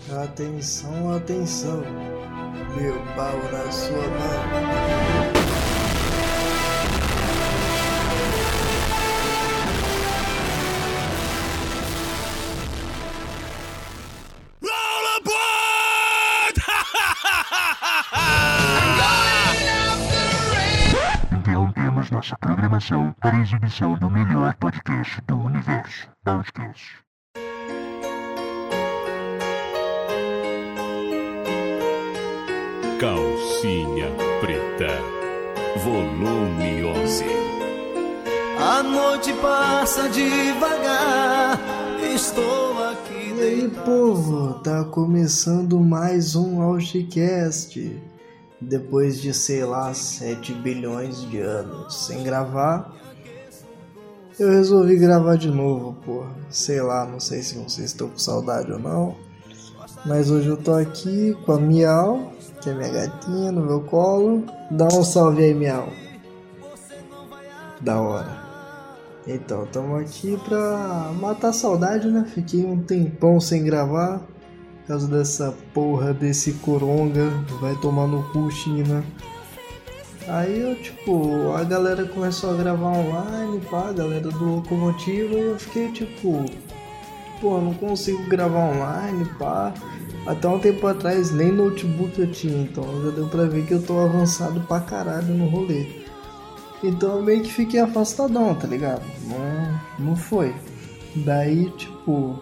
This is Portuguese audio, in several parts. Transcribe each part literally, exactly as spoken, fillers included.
Atenção, atenção, meu pau na sua mão. Interrompemos nossa programação para a exibição do melhor podcast do universo, Podcast. Calcinha Preta, volume onze. A noite passa devagar, estou aqui. E aí, povo, tá começando mais um Outcast. Depois de, sei lá, sete bilhões de anos sem gravar, eu resolvi gravar de novo, porra. Sei lá, não sei se vocês estão com saudade ou não, mas hoje eu tô aqui com a Miau, que é minha gatinha, no meu colo. Dá um salve aí, Miau. Da hora. Então, estamos aqui pra matar a saudade, né? Fiquei um tempão sem gravar por causa dessa porra desse coronga. Vai tomar no cu, China. Aí eu, tipo, a galera começou a gravar online, pá, a galera do Locomotiva, e eu fiquei tipo, pô, não consigo gravar online, pá. Até um tempo atrás nem notebook eu tinha, então já deu pra ver que eu tô avançado pra caralho no rolê. Então eu meio que fiquei afastadão, tá ligado? Não, não foi. Daí, tipo,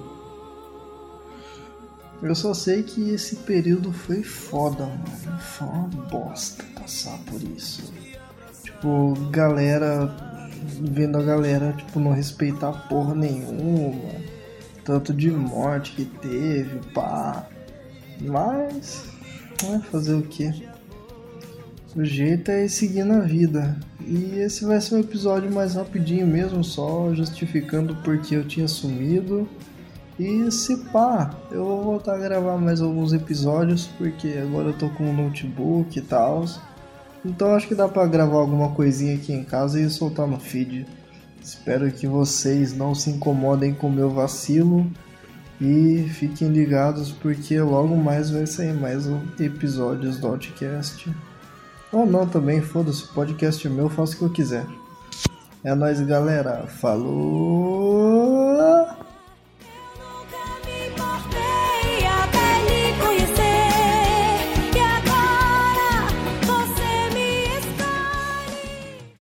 eu só sei que esse período foi foda, mano. Foi uma bosta passar por isso. Tipo, galera, vendo a galera, tipo, não respeitar porra nenhuma. Tanto de morte que teve, pá. Mas, vai fazer o que? O jeito é ir seguindo a vida. E esse vai ser um episódio mais rapidinho mesmo, só justificando porque eu tinha sumido. E se pá, eu vou voltar a gravar mais alguns episódios, porque agora eu tô com um notebook e tal. Então acho que dá pra gravar alguma coisinha aqui em casa e soltar no feed. Espero que vocês não se incomodem com o meu vacilo. E fiquem ligados porque logo mais vai sair mais episódios do Outcast. Ou não também, foda-se, o podcast é meu, eu faço o que eu quiser. É nóis, galera. Falou!